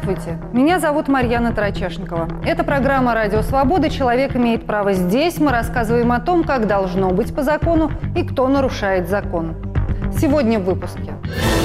Здравствуйте, меня зовут Марьяна Тарачешникова. Это программа «Радио Свобода. Человек имеет право». Здесь мы рассказываем о том, как должно быть по закону и кто нарушает закон. Сегодня в выпуске.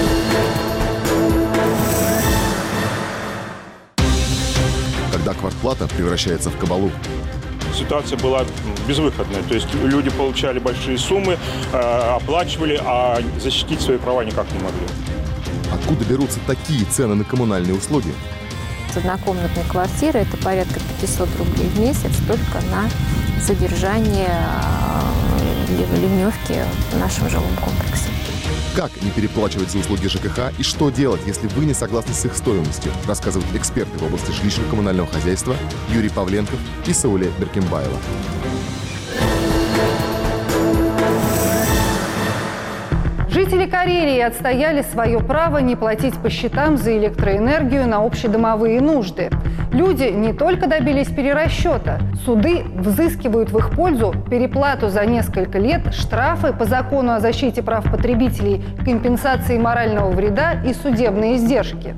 Когда квартплата превращается в кабалу. Ситуация была безвыходная. То есть люди получали большие суммы, оплачивали, а защитить свои права никак не могли. Откуда берутся такие цены на коммунальные услуги? Однокомнатная квартира – это порядка 500 рублей в месяц только на содержание ливневки в нашем жилом комплексе. Как не переплачивать за услуги ЖКХ и что делать, если вы не согласны с их стоимостью, рассказывают эксперты в области жилищно-коммунального хозяйства Юрий Павленков и Сауле Беркимбаева. Жители Карелии отстояли свое право не платить по счетам за электроэнергию на общедомовые нужды. Люди не только добились перерасчета, суды взыскивают в их пользу переплату за несколько лет, штрафы по закону о защите прав потребителей, компенсации морального вреда и судебные издержки.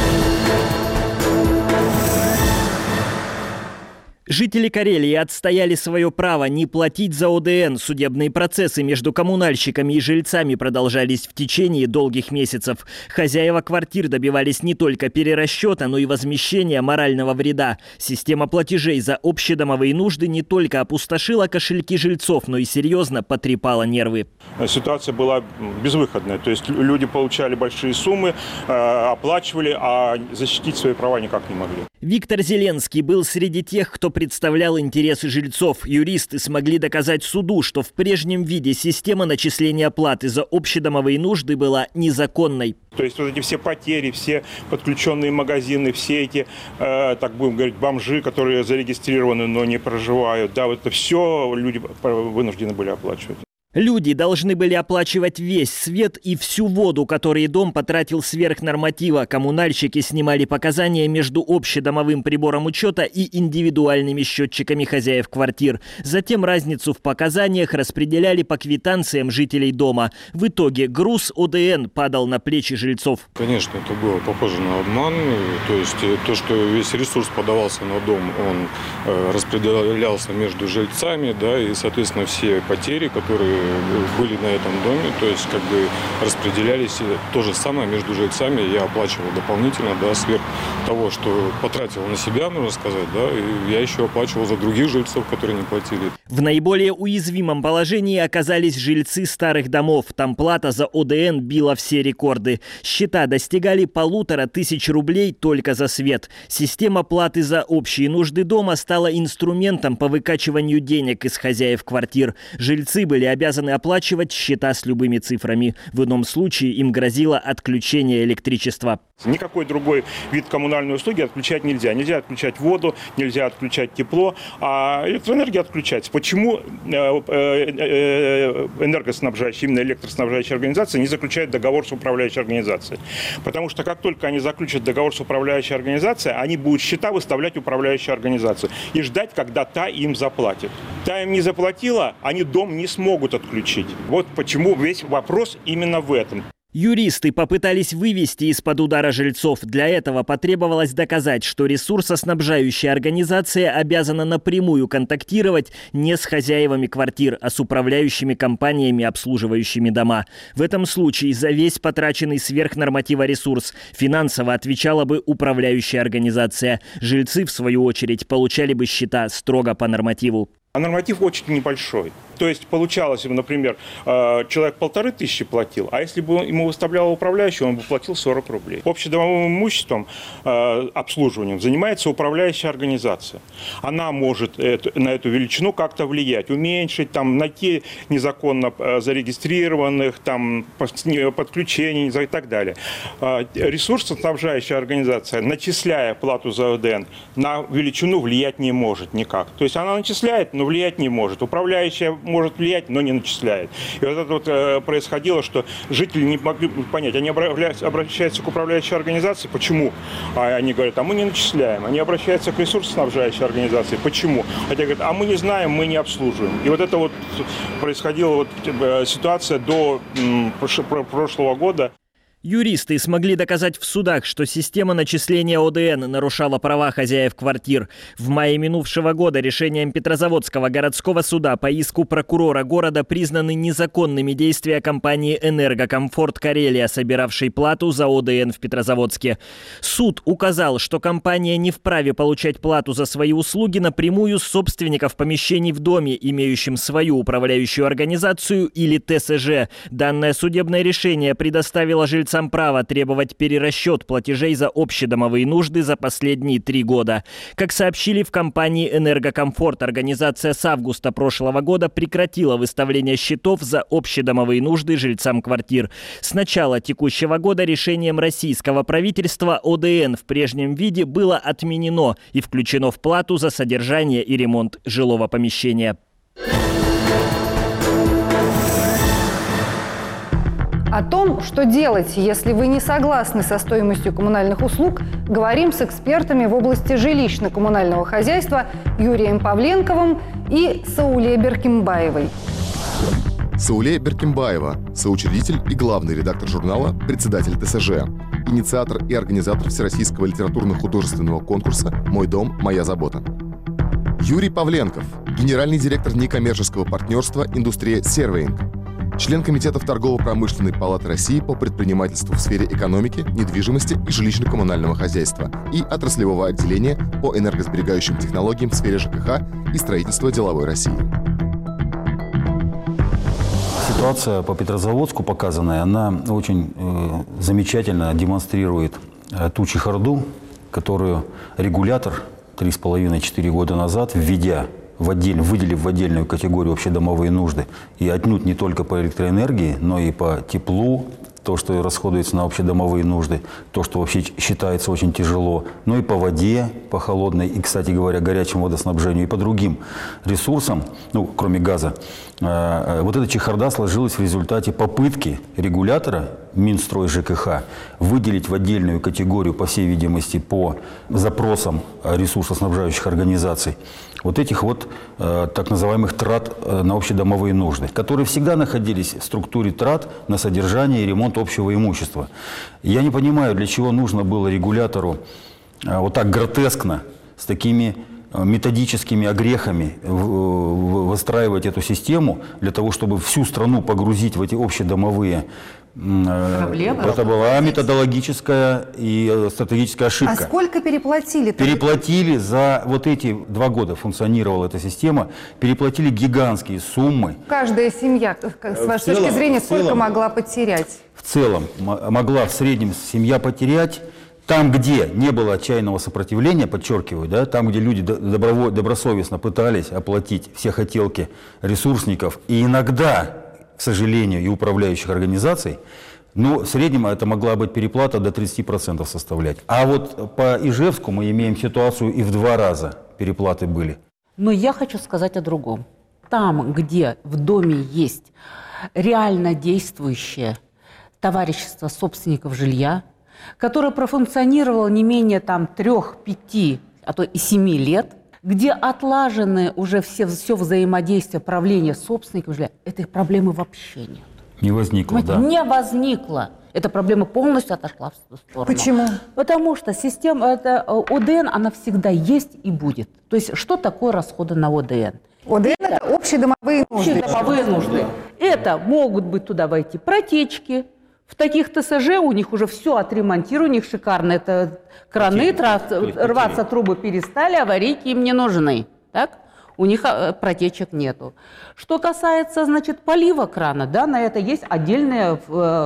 Жители Карелии отстояли свое право не платить за ОДН. Судебные процессы между коммунальщиками и жильцами продолжались в течение долгих месяцев. Хозяева квартир добивались не только перерасчета, но и возмещения морального вреда. Система платежей за общедомовые нужды не только опустошила кошельки жильцов, но и серьезно потрепала нервы. Ситуация была безвыходная. То есть люди получали большие суммы, оплачивали, а защитить свои права никак не могли. Виктор Зеленский был среди тех, кто представлял интересы жильцов. Юристы смогли доказать суду, что в прежнем виде система начисления платы за общедомовые нужды была незаконной. То есть вот эти все потери, все подключенные магазины, все эти, так будем говорить, бомжи, которые зарегистрированы, но не проживают, да, вот это все люди вынуждены были оплачивать. Люди должны были оплачивать весь свет и всю воду, которые дом потратил сверх норматива. Коммунальщики снимали показания между общедомовым прибором учета и индивидуальными счетчиками хозяев квартир. Затем разницу в показаниях распределяли по квитанциям жителей дома. В итоге груз ОДН падал на плечи жильцов. Конечно, это было похоже на обман. То есть то, что весь ресурс подавался на дом, он распределялся между жильцами, да, и, соответственно, все потери, которые были на этом доме, то есть как бы распределялись то же самое между жильцами. Я оплачивал дополнительно, да, сверх того, что потратил на себя, можно сказать, да, и я еще оплачивал за других жильцов, которые не платили. В наиболее уязвимом положении оказались жильцы старых домов. Там плата за ОДН била все рекорды. Счета достигали 1500 рублей только за свет. Система платы за общие нужды дома стала инструментом по выкачиванию денег из хозяев квартир. Жильцы были обязаны оплачивать счета с любыми цифрами. В ином случае им грозило отключение электричества. Никакой другой вид коммунальной услуги отключать нельзя. Нельзя отключать воду, нельзя отключать тепло, а электроэнергия отключается. Почему энергоснабжающие, именно электроснабжающие организации не заключают договор с управляющей организацией? Потому что как только они заключат договор с управляющей организацией, они будут счета выставлять управляющей организации и ждать, когда та им заплатит. Та им не заплатила, они дом не смогут отключить. Вот почему весь вопрос именно в этом. Юристы попытались вывести из-под удара жильцов. Для этого потребовалось доказать, что ресурсоснабжающая организация обязана напрямую контактировать не с хозяевами квартир, а с управляющими компаниями, обслуживающими дома. В этом случае за весь потраченный сверх норматива ресурс финансово отвечала бы управляющая организация. Жильцы, в свою очередь, получали бы счета строго по нормативу. А норматив очень небольшой. То есть получалось, например, человек 1500 платил, а если бы ему выставлял управляющий, он бы платил 40 рублей. Общедомовым имуществом, обслуживанием занимается управляющая организация. Она может на эту величину как-то влиять, уменьшить, там, найти незаконно зарегистрированных, там, подключений и так далее. Ресурсоснабжающая организация, начисляя плату за ОДН, на величину влиять не может никак. То есть она начисляет, но влиять не может. Управляющая может влиять, но не начисляет. И вот это вот происходило, что жители не могли понять. Они обращаются к управляющей организации. Почему? А они говорят, а мы не начисляем. Они обращаются к ресурсоснабжающей организации. Почему? Хотя говорят, а мы не знаем, мы не обслуживаем. И вот это вот происходила вот ситуация до прошлого года. Юристы смогли доказать в судах, что система начисления ОДН нарушала права хозяев квартир. В мае минувшего года решением Петрозаводского городского суда по иску прокурора города признаны незаконными действия компании «Энергокомфорт Карелия», собиравшей плату за ОДН в Петрозаводске. Суд указал, что компания не вправе получать плату за свои услуги напрямую с собственников помещений в доме, имеющим свою управляющую организацию или ТСЖ. Данное судебное решение предоставило жильцам право требовать перерасчет платежей за общедомовые нужды за последние 3 года. Как сообщили в компании «Энергокомфорт», организация с августа прошлого года прекратила выставление счетов за общедомовые нужды жильцам квартир. С начала текущего года решением российского правительства ОДН в прежнем виде было отменено и включено в плату за содержание и ремонт жилого помещения. О том, что делать, если вы не согласны со стоимостью коммунальных услуг, говорим с экспертами в области жилищно-коммунального хозяйства Юрием Павленковым и Сауле Беркимбаевой. Сауле Беркимбаева – соучредитель и главный редактор журнала «Председатель ТСЖ», инициатор и организатор всероссийского литературно-художественного конкурса «Мой дом, моя забота». Юрий Павленков – генеральный директор некоммерческого партнерства «Индустрия Сервейнг», член Комитетов Торгово-промышленной палаты России по предпринимательству в сфере экономики, недвижимости и жилищно-коммунального хозяйства и отраслевого отделения по энергосберегающим технологиям в сфере ЖКХ и строительства деловой России. Ситуация по Петрозаводску показанная, она очень замечательно демонстрирует ту чехарду, которую регулятор 3,5-4 года назад, выделив в отдельную категорию общедомовые нужды, и отнюдь не только по электроэнергии, но и по теплу, то, что расходуется на общедомовые нужды, то, что вообще считается очень тяжело, но и по воде, по холодной, и, кстати говоря, горячему водоснабжению, и по другим ресурсам, кроме газа. Вот эта чехарда сложилась в результате попытки регулятора Минстрой ЖКХ выделить в отдельную категорию, по всей видимости, по запросам ресурсоснабжающих организаций, вот этих вот так называемых трат на общедомовые нужды, которые всегда находились в структуре трат на содержание и ремонт общего имущества. Я не понимаю, для чего нужно было регулятору вот так гротескно, с такими методическими огрехами выстраивать эту систему для того, чтобы всю страну погрузить в эти общедомовые проблемы. Это была методологическая и стратегическая ошибка. А сколько переплатили? Переплатили за вот эти 2 года функционировала эта система, переплатили гигантские суммы. Каждая семья, с вашей точки зрения, сколько могла потерять? В целом могла в среднем семья потерять. Там, где не было отчаянного сопротивления, подчеркиваю, да, там, где люди добросовестно пытались оплатить все хотелки ресурсников, и иногда, к сожалению, и управляющих организаций, в среднем это могла быть переплата до 30% составлять. А вот по Ижевску мы имеем ситуацию и в 2 раза переплаты были. Но я хочу сказать о другом. Там, где в доме есть реально действующее товарищество собственников жилья, которое профункционировало не менее 3, 5, а то и 7 лет, где отлажены уже все взаимодействие правления собственников жилья, этой проблемы вообще нет. Не возникло, да? Не возникло. Эта проблема полностью отошла в сторону. Почему? Потому что система ОДН, она всегда есть и будет. То есть что такое расходы на ОДН? ОДН – это общедомовые нужды. Общедомовые нужды. Это могут быть туда войти протечки. В таких ТСЖ у них уже все отремонтировано, у них шикарно. Это краны, рваться трубы перестали, аварийки им не нужны. Так? У них протечек нету. Что касается, полива крана, да, на это есть отдельная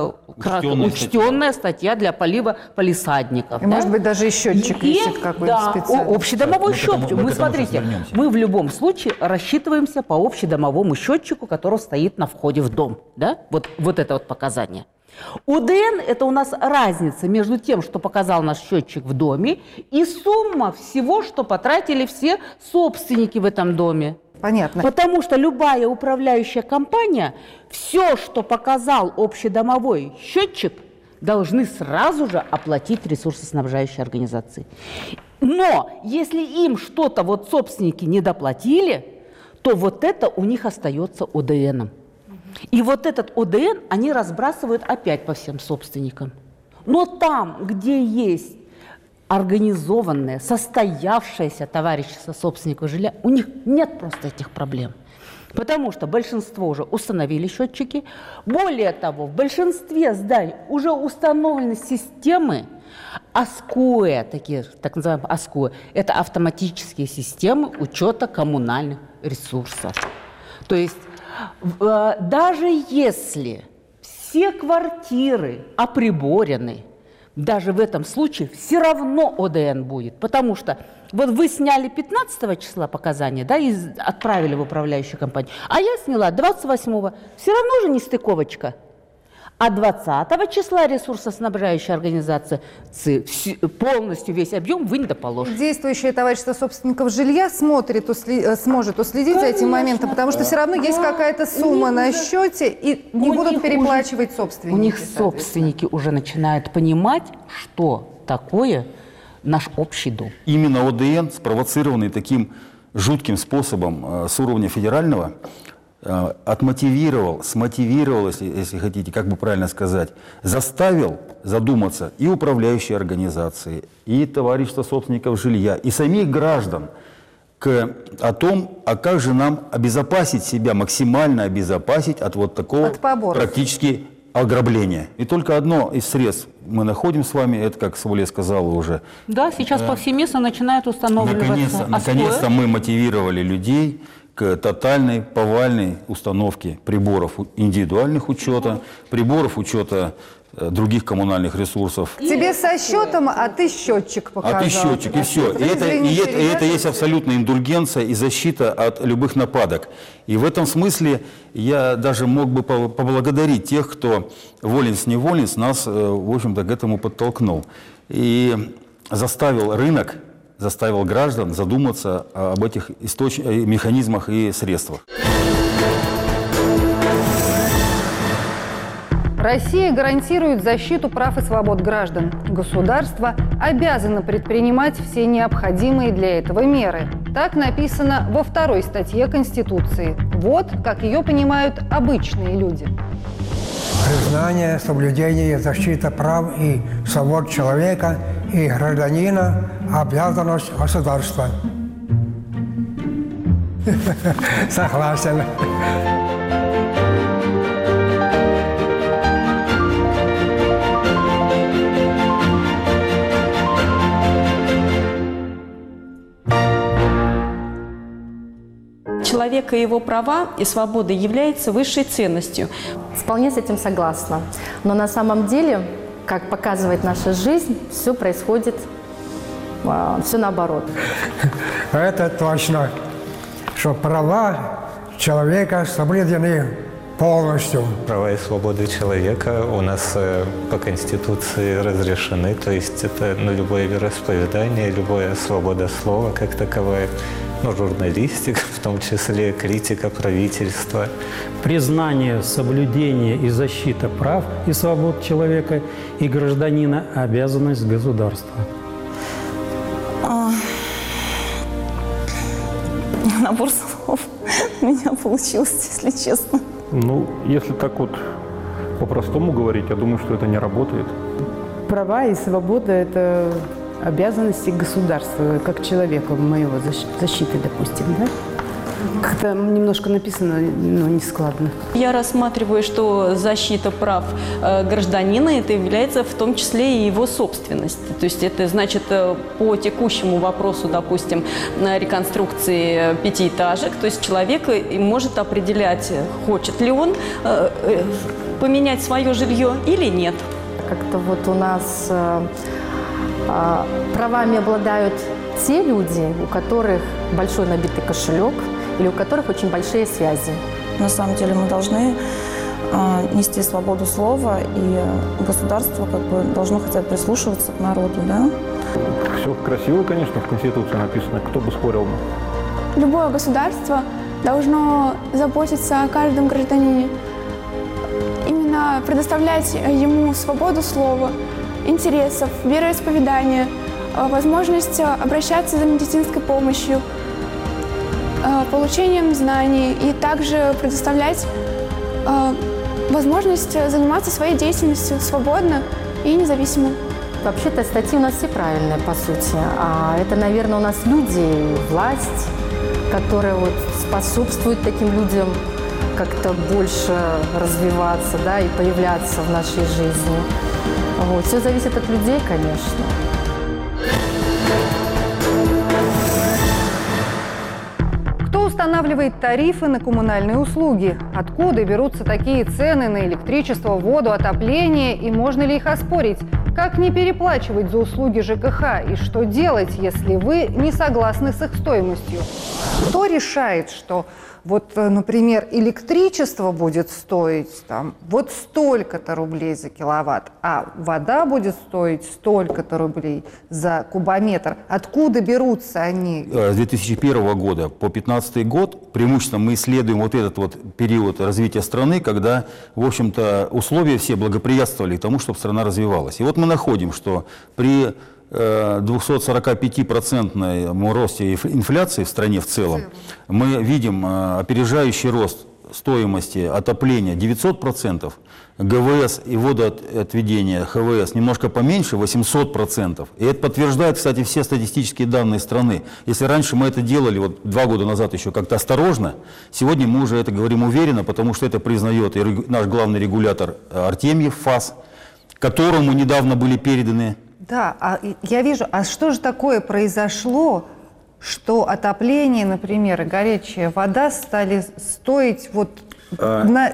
учтенная статья для полива палисадников. И, да? Может быть, даже и счетчик висит какой-то специальный. Общедомовой счетчик. Смотрите, мы в любом случае рассчитываемся по общедомовому счетчику, который стоит на входе в дом. Да? Вот это вот показание. ОДН – это у нас разница между тем, что показал наш счетчик в доме, и сумма всего, что потратили все собственники в этом доме. Понятно. Потому что любая управляющая компания, все, что показал общедомовой счетчик, должны сразу же оплатить ресурсоснабжающие организации. Но если им что-то собственники не доплатили, то вот это у них остается ОДНом. И вот этот ОДН они разбрасывают опять по всем собственникам. Но там, где есть организованное, состоявшееся товарищество собственников жилья, у них нет просто этих проблем. Потому что большинство уже установили счетчики. Более того, в большинстве зданий уже установлены системы АСКОЭ, такие так называемые АСКОЭ. Это автоматические системы учета коммунальных ресурсов. То есть даже если все квартиры оприборены, даже в этом случае все равно ОДН будет. Потому что вот вы сняли 15 числа показания, да, и отправили в управляющую компанию, а я сняла 28-го. Все равно же нестыковочка. А 20 числа ресурсоснабжающая организация полностью весь объем вынь да положь. Действующее товарищество собственников жилья сможет уследить за этим моментом, потому что все равно есть какая-то сумма на счете, и не будут переплачивать собственники. У них собственники уже начинают понимать, что такое наш общий дом. Именно ОДН, спровоцированный таким жутким способом с уровня федерального, смотивировал, если хотите, как бы правильно сказать, заставил задуматься и управляющие организации, и товарищество собственников жилья, и самих граждан о том, а как же нам обезопасить себя, максимально обезопасить от вот такого практически ограбления. И только одно из средств мы находим с вами, это, как Сауле сказала уже. Да, сейчас повсеместно начинают устанавливаться. Наконец-то мы мотивировали людей к тотальной, повальной установке приборов индивидуальных учета, приборов учета других коммунальных ресурсов. Тебе со счетом, а ты счетчик показал. А ты счетчик, и все. И это есть абсолютная индульгенция и защита от любых нападок. И в этом смысле я даже мог бы поблагодарить тех, кто воленс-неволенс нас, в общем-то, к этому подтолкнул. И заставил рынок, заставил граждан задуматься об этих механизмах и средствах. Россия гарантирует защиту прав и свобод граждан. Государство обязано предпринимать все необходимые для этого меры. Так написано во 2 статье Конституции. Вот как ее понимают обычные люди. Признание, соблюдение и защита прав и свобод человека и гражданина – обязанность государства. Согласен. Человека и его права и свободы являются высшей ценностью. Вполне с этим согласна. Но на самом деле, как показывает наша жизнь, все происходит, все наоборот. Это точно, что права человека соблюдены полностью. Права и свободы человека у нас по Конституции разрешены, то есть это любое вероисповедание, любая свобода слова как таковая. Журналистика, в том числе критика правительства. Признание, соблюдение и защита прав и свобод человека и гражданина – обязанность государства. Набор слов у меня получился, если честно. Если так вот по-простому говорить, я думаю, что это не работает. Права и свобода – это обязанности государства, как человека, моего защиты, допустим, да? Как-то немножко написано, нескладно. Я рассматриваю, что защита прав гражданина – это является в том числе и его собственность. То есть это значит по текущему вопросу, допустим, реконструкции 5-этажек, то есть человек может определять, хочет ли он поменять свое жилье или нет. Как-то вот у нас правами обладают те люди, у которых большой набитый кошелек или у которых очень большие связи. На самом деле мы должны нести свободу слова, и государство должно хотя бы прислушиваться к народу, да? Все красиво, конечно, в Конституции написано, кто бы спорил. Любое государство должно заботиться о каждом гражданине, именно предоставлять ему свободу слова, интересов, вероисповедания, возможность обращаться за медицинской помощью, получением знаний и также предоставлять возможность заниматься своей деятельностью свободно и независимы. Вообще-то статьи у нас все правильные, по сути. А это, наверное, у нас люди, власть, которые вот способствуют таким людям как-то больше развиваться, да, и появляться в нашей жизни. Вот. Все зависит от людей, конечно. Кто устанавливает тарифы на коммунальные услуги? Откуда берутся такие цены на электричество, воду, отопление? И можно ли их оспорить? Как не переплачивать за услуги ЖКХ? И что делать, если вы не согласны с их стоимостью? Кто решает, что вот, например, электричество будет стоить там вот столько-то рублей за киловатт, а вода будет стоить столько-то рублей за кубометр? Откуда берутся они? С 2001 года по 2015 год преимущественно мы исследуем вот этот вот период развития страны, когда, в общем-то, условия все благоприятствовали тому, чтобы страна развивалась. И вот мы находим, что при 245% росте инфляции в стране в целом, мы видим опережающий рост стоимости отопления 900%, ГВС и водоотведения ХВС немножко поменьше, 800%. И это подтверждает, кстати, все статистические данные страны. Если раньше мы это делали, вот 2 года назад еще как-то осторожно, сегодня мы уже это говорим уверенно, потому что это признает и наш главный регулятор Артемьев, ФАС, которому недавно были переданы. Да, я вижу, а что же такое произошло, что отопление, например, и горячая вода стали стоить вот на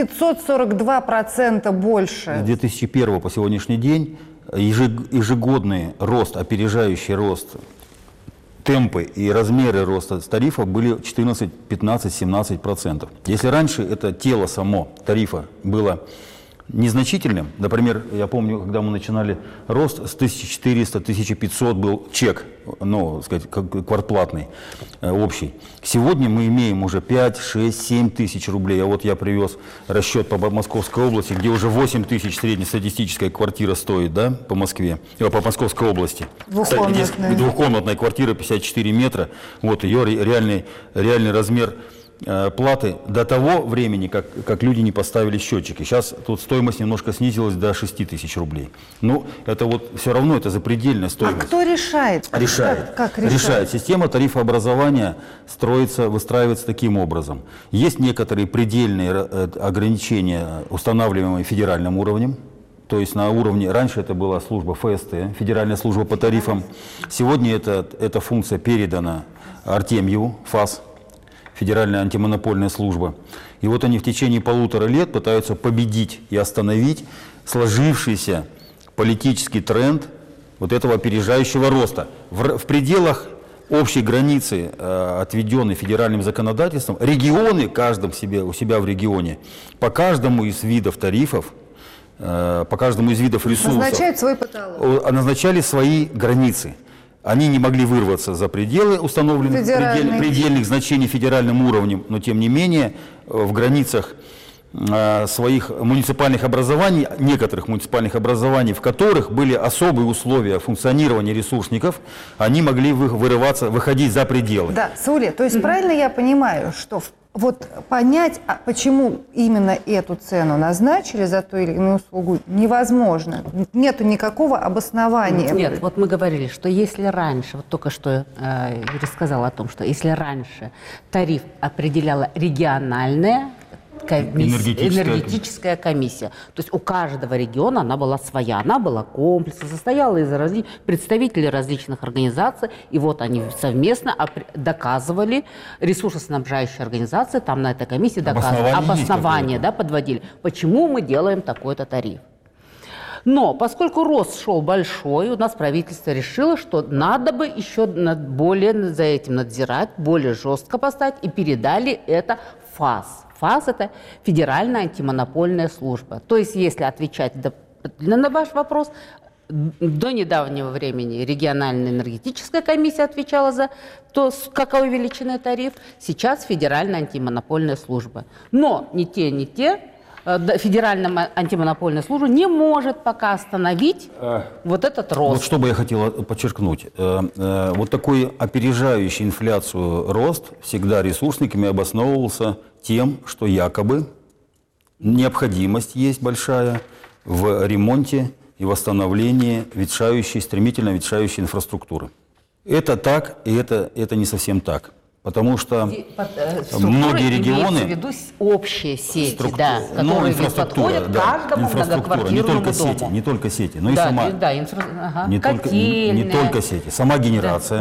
942% больше? С 2001 по сегодняшний день ежегодный рост, опережающий рост, темпы и размеры роста тарифа были 14, 15, 17%. Если раньше это тело само тарифа было незначительным, например, я помню, когда мы начинали рост, с 1400, 1500 был чек, ну, сказать, квартплатный, общий. Сегодня мы имеем уже 5, 6, 7 тысяч рублей. А вот я привез расчет по Московской области, где уже 8 тысяч среднестатистическая квартира стоит, да, по Москве, по Московской области. Двухкомнатная. Двухкомнатная квартира, 54 метра, вот ее реальный размер платы до того времени, как люди не поставили счетчики. Сейчас тут стоимость немножко снизилась до 6 тысяч рублей. Ну, это вот все равно это запредельная стоимость. А кто решает? Решает. Как решает? Решает. Система тарифообразования выстраивается таким образом. Есть некоторые предельные ограничения, устанавливаемые федеральным уровнем. То есть на уровне, раньше это была служба ФСТ, Федеральная служба по тарифам. Сегодня эта функция передана Артемьеву, ФАС, Федеральная антимонопольная служба. И вот они в течение 1,5 лет пытаются победить и остановить сложившийся политический тренд вот этого опережающего роста. В пределах общей границы, отведенной федеральным законодательством, регионы, у себя в регионе, по каждому из видов тарифов, по каждому из видов ресурсов назначают свой потолок. Назначали свои границы. Они не могли вырваться за пределы установленных предельных значений федеральным уровнем, но тем не менее в границах своих муниципальных образований, некоторых муниципальных образований, в которых были особые условия функционирования ресурсников, они могли выходить за пределы. Да, Сауле, то есть правильно я понимаю, что вот понять, почему именно эту цену назначили за ту или иную услугу, невозможно. Нету никакого обоснования. Нет, вот мы говорили, что если раньше, вот только что Юрий сказал о том, что если раньше тариф определяла региональная энергетическая комиссия. То есть у каждого региона она была своя, она была комплексна, состояла из представителей различных организаций, и вот они совместно доказывали, ресурсоснабжающие организации там на этой комиссии доказывали, обоснование, да, подводили, почему мы делаем такой-то тариф. Но поскольку рост шел большой, у нас правительство решило, что надо бы еще более за этим надзирать, более жестко поставить, и передали это ФАС. ФАС – это Федеральная антимонопольная служба. То есть, если отвечать на ваш вопрос, до недавнего времени региональная энергетическая комиссия отвечала за то, какой величины тариф, сейчас Федеральная антимонопольная служба. Но ни те, Федеральная антимонопольная служба не может пока остановить вот этот рост. Вот что бы я хотел подчеркнуть. Вот такой опережающий инфляцию рост всегда ресурсниками обосновывался тем, что якобы необходимость есть большая в ремонте и восстановлении стремительно ветшающей инфраструктуры. Это так, и это не совсем так. Потому что многие регионы... Имеется в виду общие сети, да, которые подходят каждому многоквартирному дому. Не только сети, но и сама... не только сети. Сама генерация,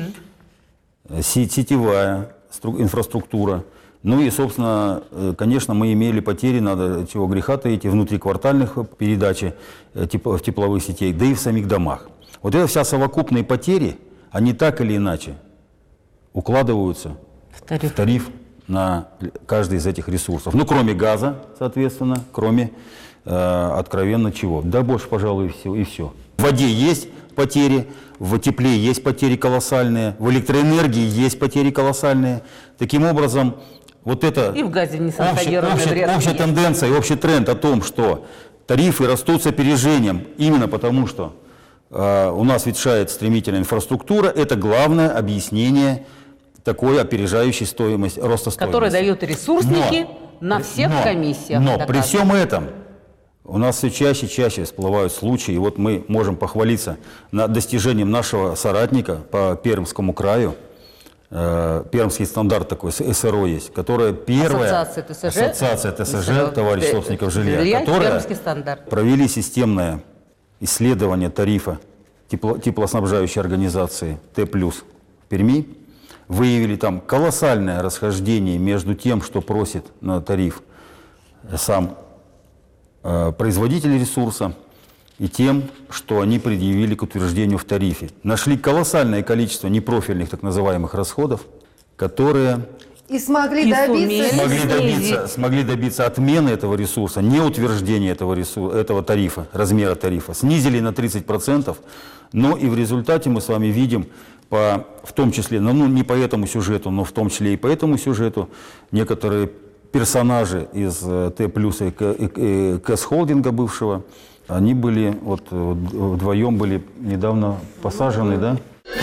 сетевая инфраструктура. Ну и, собственно, конечно, мы имели потери, надо чего греха таить, внутриквартальных передачи тепловых сетей, да и в самих домах. Вот это вся совокупные потери, они так или иначе укладываются в тариф на каждый из этих ресурсов. Ну, кроме газа, соответственно, кроме откровенно чего. Да больше, пожалуй, и все. В воде есть потери, в тепле есть потери колоссальные, в электроэнергии есть потери колоссальные. Таким образом, вот это и в газе не общая тенденция и общий тренд о том, что тарифы растут с опережением именно потому, что у нас ветшает стремительная инфраструктура, это главное объяснение такой опережающей стоимость, роста стоимости. Который дают ресурсники на всех комиссиях. Но при всем этом у нас все чаще и чаще всплывают случаи, и вот мы можем похвалиться над достижением нашего соратника по Пермскому краю. Пермский стандарт такой, СРО есть, которая первая ассоциация ТСЖ, товарищ собственников жилья, которая провели системное исследование тарифа теплоснабжающей организации Т+, в Перми, выявили там колоссальное расхождение между тем, что просит на тариф сам производитель ресурса, и тем, что они предъявили к утверждению в тарифе. Нашли колоссальное количество непрофильных так называемых расходов, которые и смогли добиться отмены этого ресурса, не утверждения этого тарифа, размера тарифа. Снизили на 30%, но и в результате мы с вами видим, в том числе, не по этому сюжету, но в том числе и по этому сюжету, некоторые персонажи из Т+, и КЭС-холдинга бывшего, они были, вот вдвоем были недавно посажены, да?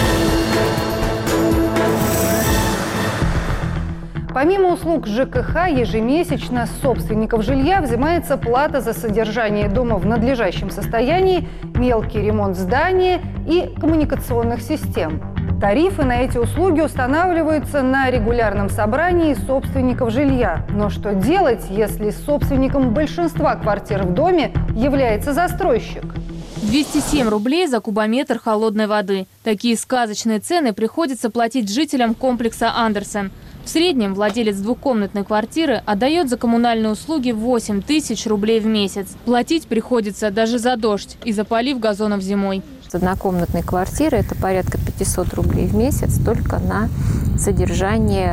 Помимо услуг ЖКХ, ежемесячно с собственников жилья взимается плата за содержание дома в надлежащем состоянии, мелкий ремонт здания и коммуникационных систем. Тарифы на эти услуги устанавливаются на регулярном собрании собственников жилья. Но что делать, если собственником большинства квартир в доме является застройщик? 207 рублей за кубометр холодной воды. Такие сказочные цены приходится платить жителям комплекса «Андерсен». В среднем владелец двухкомнатной квартиры отдает за коммунальные услуги 8 тысяч рублей в месяц. Платить приходится даже за дождь и за полив газонов зимой. Однокомнатной квартиры это порядка 500 рублей в месяц только на содержание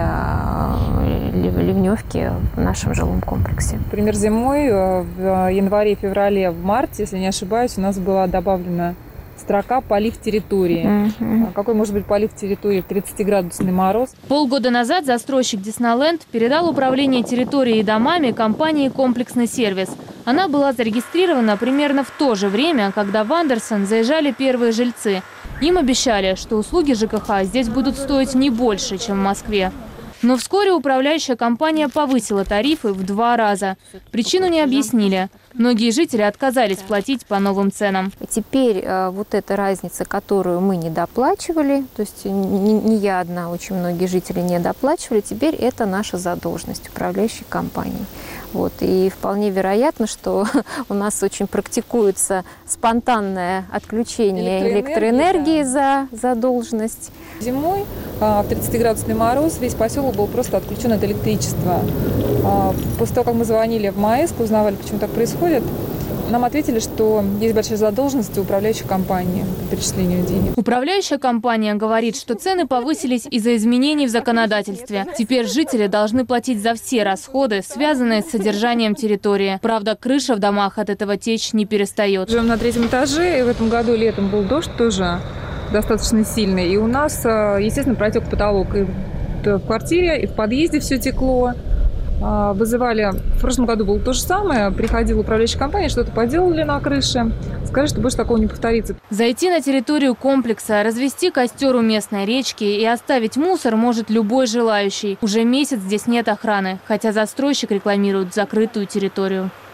ливневки в нашем жилом комплексе. Например, зимой в январе, феврале, в марте, если не ошибаюсь, у нас была добавлена строка «полив территории». Какой может быть полив территории в 30-градусный мороз? Полгода назад застройщик Десноленд передал управление территорией и домами компании «Комплексный сервис». Она была зарегистрирована примерно в то же время, когда в Андерсен заезжали первые жильцы. Им обещали, что услуги ЖКХ здесь будут стоить не больше, чем в Москве. Но вскоре управляющая компания повысила тарифы в 2 раза. Причину не объяснили. Многие жители отказались платить по новым ценам. Теперь вот эта разница, которую мы недоплачивали, то есть не я одна, очень многие жители недоплачивали, теперь это наша задолженность управляющей компании. Вот. И вполне вероятно, что у нас очень практикуется спонтанное отключение электроэнергии за задолженность. Зимой в 30-градусный мороз весь поселок был просто отключен от электричества. После того, как мы звонили в МАЭСК, узнавали, почему так происходит, нам ответили, что есть большая задолженность у управляющей компании по перечислению денег. Управляющая компания говорит, что цены повысились из-за изменений в законодательстве. Теперь жители должны платить за все расходы, связанные с содержанием территории. Правда, крыша в домах от этого течь не перестает. Живем на 3-м этаже, и в этом году летом был дождь тоже достаточно сильный. И у нас, естественно, протек потолок и в квартире, и в подъезде все текло. Вызывали, в прошлом году было то же самое, приходила управляющая компания, что-то поделали на крыше, сказали, что больше такого не повторится. Зайти на территорию комплекса, развести костер у местной речки и оставить мусор может любой желающий. Уже месяц здесь нет охраны, хотя застройщик рекламирует закрытую территорию.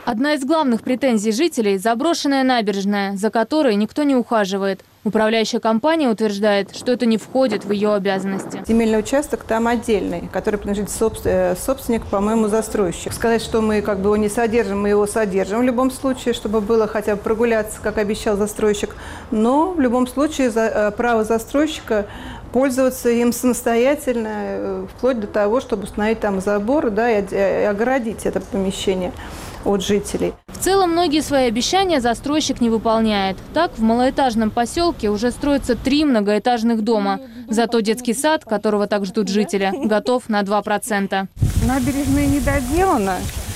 Одна из главных претензий жителей – заброшенная набережная, за которой никто не ухаживает. Управляющая компания утверждает, что это не входит в ее обязанности. Земельный участок там отдельный, который принадлежит собственнику, по-моему, застройщик. Сказать, что мы как бы его не содержим, мы его содержим в любом случае, чтобы было хотя бы прогуляться, как обещал застройщик. Но в любом случае право застройщика пользоваться им самостоятельно, вплоть до того, чтобы установить там забор, да, и огородить это помещение от жителей. В целом, многие свои обещания застройщик не выполняет. Так, в малоэтажном поселке уже строятся 3 многоэтажных дома. Зато детский сад, которого так ждут жители, готов на 2%. Набережная не доделана.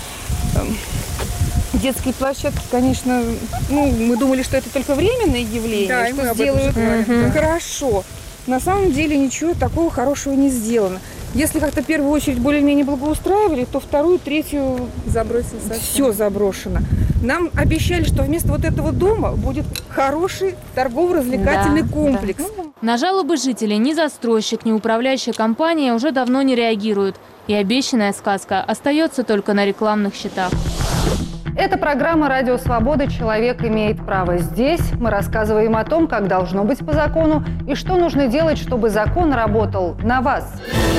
Детские площадки, конечно, мы думали, что это только временное явление, да, что сделают хорошо. На самом деле ничего такого хорошего не сделано. Если как-то первую очередь более-менее благоустраивали, то вторую, третью забросили совсем. Все заброшено. Нам обещали, что вместо вот этого дома будет хороший торгово-развлекательный комплекс. Да. На жалобы жителей ни застройщик, ни управляющая компания уже давно не реагируют. И обещанная сказка остается только на рекламных счетах. Это программа «Радио Свобода. Человек имеет право». Здесь мы рассказываем о том, как должно быть по закону и что нужно делать, чтобы закон работал на вас.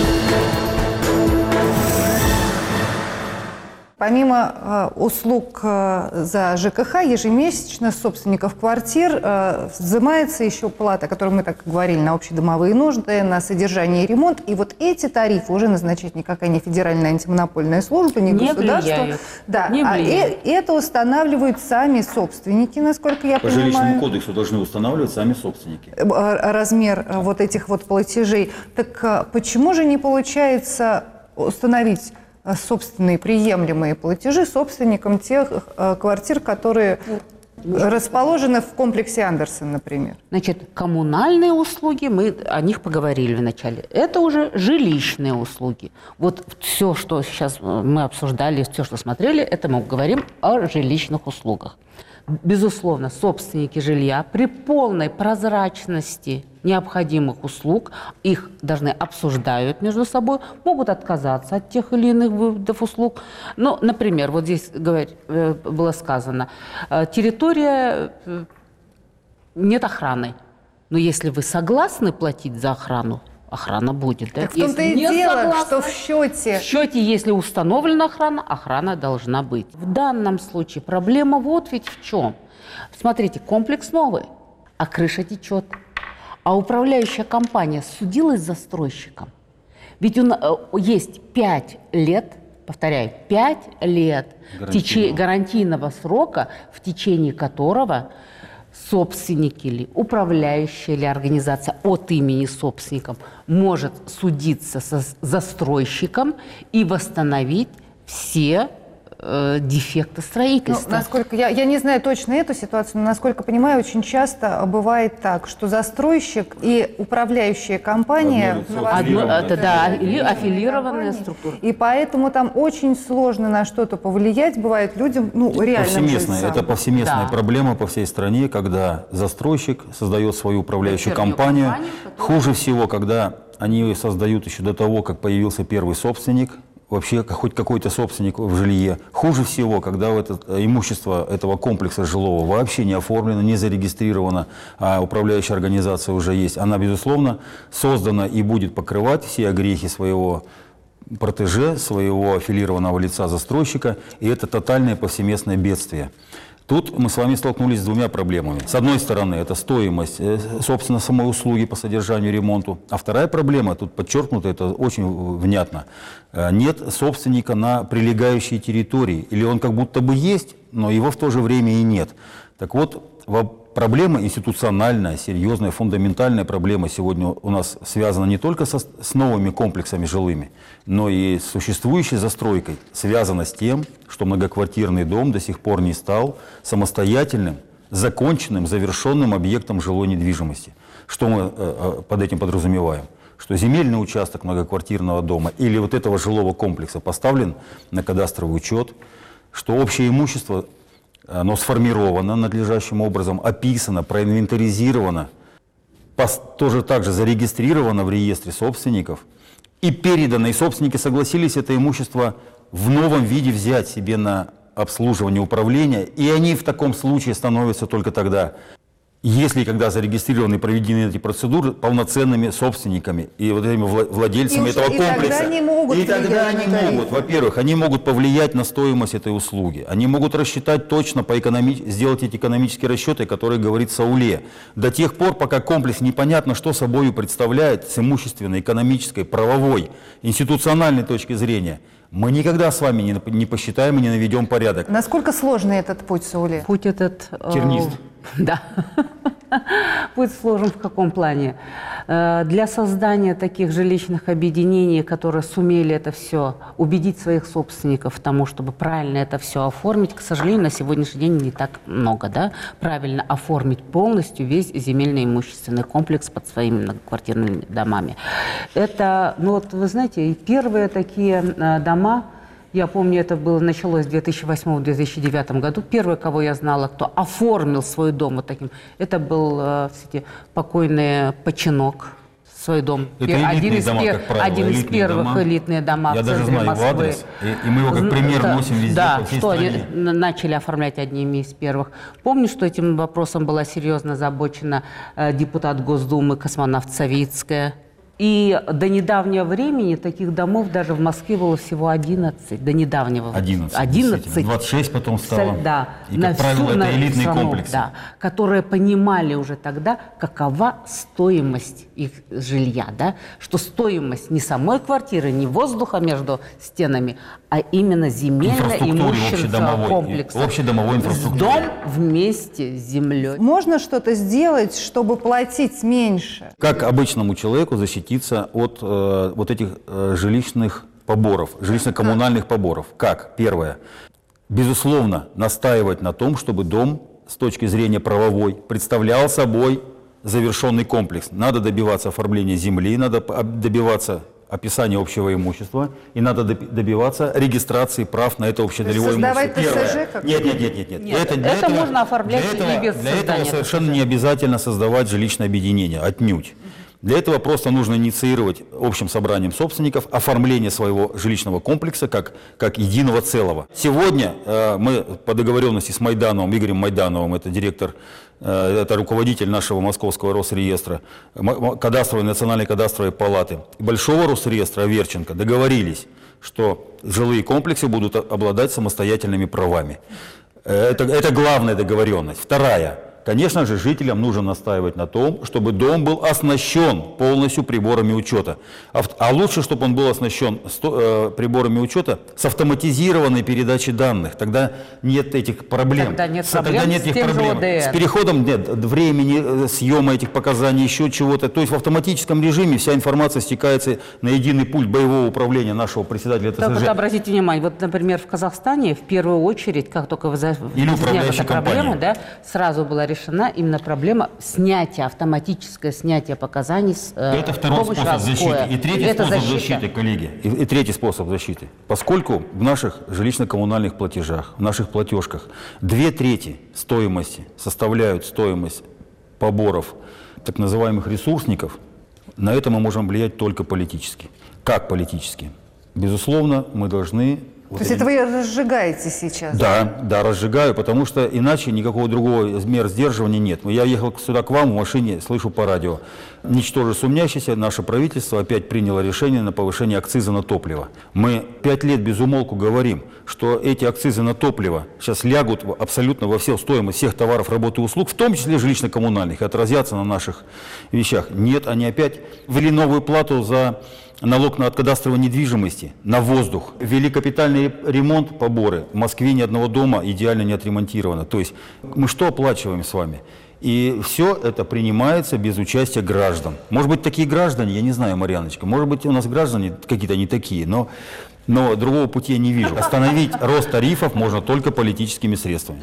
Помимо услуг за ЖКХ, ежемесячно с собственников квартир взимается еще плата, о которой мы так говорили, на общедомовые нужды, на содержание и ремонт. И вот эти тарифы уже назначает никакая не федеральная антимонопольная служба, не государство. Влияют. Да, не влияют. Это устанавливают сами собственники, насколько я понимаю. По жилищному кодексу должны устанавливать сами собственники. Размер вот этих вот платежей. Так почему же не получается установить собственные приемлемые платежи собственникам тех квартир, которые расположены в комплексе Андерсон, например? Значит, коммунальные услуги, мы о них поговорили вначале. Это уже жилищные услуги. Вот все, что сейчас мы обсуждали, все, что смотрели, это мы говорим о жилищных услугах. Безусловно, собственники жилья при полной прозрачности необходимых услуг, их должны обсуждают между собой, могут отказаться от тех или иных видов услуг. Ну, например, вот здесь было сказано, территория нет охраны. Но если вы согласны платить за охрану, охрана будет. Да? Так в том-то и дело, что в счете... В счете, если установлена охрана, охрана должна быть. В данном случае проблема вот ведь в чем. Смотрите, комплекс новый, а крыша течет. А управляющая компания судилась с застройщиком. Ведь есть 5 лет, повторяю, 5 лет гарантийного срока, в течение которого собственник или управляющая или организация от имени собственников может судиться с застройщиком и восстановить все дефекты строительства. Ну, насколько я не знаю точно эту ситуацию, но, насколько понимаю, очень часто бывает так, что застройщик и управляющая компания или аффилированная структура. И поэтому там очень сложно на что-то повлиять, бывает людям, реально. Это повсеместная проблема по всей стране, когда застройщик создает свою управляющую компанию. Хуже всего, когда они ее создают еще до того, как появился первый собственник, вообще хоть какой-то собственник в жилье. Хуже всего, когда имущество этого комплекса жилого вообще не оформлено, не зарегистрировано, а управляющая организация уже есть. Она, безусловно, создана и будет покрывать все огрехи своего протеже, своего аффилированного лица застройщика, и это тотальное повсеместное бедствие. Тут мы с вами столкнулись с двумя проблемами. С одной стороны, это стоимость, собственно, самой услуги по содержанию и ремонту. А вторая проблема, тут подчеркнуто, это очень внятно. Нет собственника на прилегающей территории. Или он как будто бы есть, но его в то же время и нет. Так вот, проблема институциональная, серьезная, фундаментальная проблема сегодня у нас связана не только с новыми комплексами жилыми, но и с существующей застройкой. Связана с тем, что многоквартирный дом до сих пор не стал самостоятельным, законченным, завершенным объектом жилой недвижимости. Что мы под этим подразумеваем? Что земельный участок многоквартирного дома или вот этого жилого комплекса поставлен на кадастровый учет, что общее имущество оно сформировано надлежащим образом, описано, проинвентаризировано, тоже также зарегистрировано в реестре собственников и передано. И собственники согласились это имущество в новом виде взять себе на обслуживания, управления, и они в таком случае становятся только тогда, если когда зарегистрированы и проведены эти процедуры, полноценными собственниками и вот этими владельцами этого комплекса. И тогда они могут. И тогда они могут, во-первых, они могут повлиять на стоимость этой услуги. Они могут рассчитать точно, сделать эти экономические расчеты, которые говорит Сауле. До тех пор, пока комплекс непонятно, что собой представляет с имущественной, экономической, правовой, институциональной точки зрения, мы никогда с вами не посчитаем и не наведем порядок. Насколько сложный этот путь, Сауле? Путь этот... Тернист. Да. Путь сложен в каком плане? Для создания таких жилищных объединений, которые сумели это все, убедить своих собственников в тому, чтобы правильно это все оформить, к сожалению, на сегодняшний день не так много, да? Правильно оформить полностью весь земельно-имущественный комплекс под своими многоквартирными домами. Это, ну вот вы знаете, первые такие дома, я помню, это было, началось в 2008-2009 году. Первый, кого я знала, кто оформил свой дом вот таким, это был, кстати, покойный Починок. Свой дом. Это элитные дома, как правило. Один из первых элитные дома я в центре даже знаю Москвы. его адрес, и мы его как пример носим везде, да, по всей что стране. они начали оформлять одними из первых. Помню, что этим вопросом была серьезно озабочена депутат Госдумы Космонавт Савицкая. И до недавнего времени таких домов даже в Москве было всего 11. До недавнего. 11. 26 потом стало. Да. И, как правило, это элитные комплексы. Да, которые понимали уже тогда, какова стоимость их жилья. Да? Что стоимость не самой квартиры, не воздуха между стенами, а именно земельно-имущественного комплекса. Общедомовой инфраструктуры. Дом вместе с землей. Можно что-то сделать, чтобы платить меньше? Как обычному человеку защититься от вот этих жилищных поборов, жилищно-коммунальных поборов? Как? Первое. Безусловно, настаивать на том, чтобы дом с точки зрения правовой представлял собой завершенный комплекс. Надо добиваться оформления земли, надо добиваться описания общего имущества, и надо добиваться регистрации прав на это общедолевое имущество. ТСЖ? Нет. Это можно оформлять и без Для этого совершенно не обязательно создавать жилищное объединение, отнюдь. Для этого просто нужно инициировать общим собранием собственников оформление своего жилищного комплекса как единого целого. Сегодня мы по договоренности с Майдановым, Игорем Майдановым, это директор, это руководитель нашего Московского Росреестра, Национальной кадастровой палаты, Большого Росреестра Аверченко договорились, что жилые комплексы будут обладать самостоятельными правами. Это главная договоренность. Вторая. Конечно же, жителям нужно настаивать на том, чтобы дом был оснащен полностью приборами учета. А лучше, чтобы он был оснащен приборами учета с автоматизированной передачей данных. Тогда нет этих проблем. Тогда нет проблем с тем же ОДН. С переходом нет времени, съема этих показаний, еще чего-то. То есть в автоматическом режиме вся информация стекается на единый пульт боевого управления нашего председателя ТСЖ. Так вот, обратите внимание, вот, например, в Казахстане в первую очередь, как только возникла эта проблема, да, сразу была решена именно проблема снятия, автоматическое снятие показаний с это второй способ защиты. И третий способ защиты, коллеги. И третий способ защиты. Поскольку в наших жилищно-коммунальных платежах, в наших платежках 2/3 стоимости составляют стоимость поборов так называемых ресурсников, на это мы можем влиять только политически. Как политически? Безусловно, мы должны... То есть это вы разжигаете сейчас? Да, разжигаю, потому что иначе никакого другого мер сдерживания нет. Я ехал сюда к вам в машине, слышу по радио. Ничтоже сумнящееся, наше правительство опять приняло решение на повышение акциза на топливо. Мы 5 лет без умолку говорим, что эти акцизы на топливо сейчас лягут абсолютно во всю стоимость всех товаров, работ и услуг, в том числе жилищно-коммунальных, и отразятся на наших вещах. Нет, они опять ввели новую плату за налог на кадастровой недвижимости, на воздух. Ввели капитальный ремонт, поборы. В Москве ни одного дома идеально не отремонтировано. То есть мы что оплачиваем с вами? И все это принимается без участия граждан. Может быть, такие граждане, я не знаю, Марьяночка, может быть, у нас граждане какие-то не такие, но другого пути я не вижу. Остановить рост тарифов можно только политическими средствами.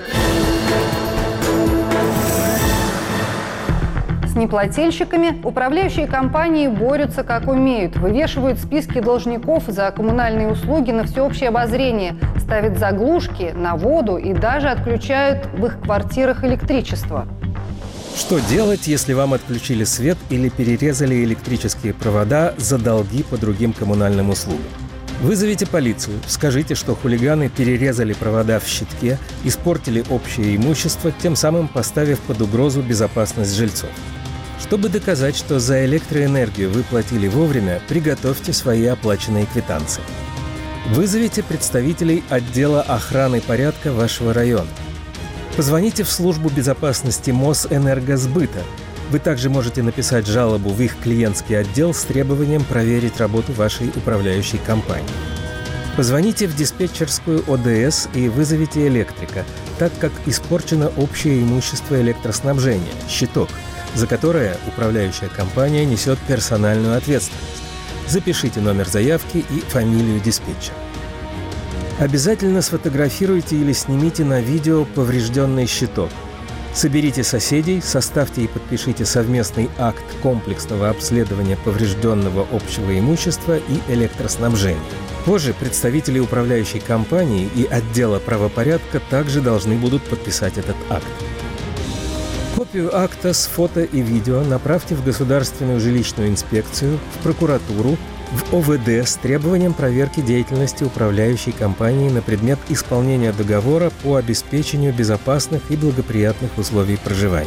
С неплательщиками управляющие компании борются как умеют, вывешивают списки должников за коммунальные услуги на всеобщее обозрение, ставят заглушки на воду и даже отключают в их квартирах электричество. Что делать, если вам отключили свет или перерезали электрические провода за долги по другим коммунальным услугам? Вызовите полицию, скажите, что хулиганы перерезали провода в щитке, испортили общее имущество, тем самым поставив под угрозу безопасность жильцов. Чтобы доказать, что за электроэнергию вы платили вовремя, приготовьте свои оплаченные квитанции. Вызовите представителей отдела охраны порядка вашего района. Позвоните в службу безопасности Мосэнергосбыта. Вы также можете написать жалобу в их клиентский отдел с требованием проверить работу вашей управляющей компании. Позвоните в диспетчерскую ОДС и вызовите электрика, так как испорчено общее имущество электроснабжения, щиток, за которое управляющая компания несет персональную ответственность. Запишите номер заявки и фамилию диспетчера. Обязательно сфотографируйте или снимите на видео поврежденный щиток. Соберите соседей, составьте и подпишите совместный акт комплексного обследования поврежденного общего имущества и электроснабжения. Позже представители управляющей компании и отдела правопорядка также должны будут подписать этот акт. Копию акта с фото и видео направьте в Государственную жилищную инспекцию, в прокуратуру, в ОВД с требованием проверки деятельности управляющей компании на предмет исполнения договора по обеспечению безопасных и благоприятных условий проживания.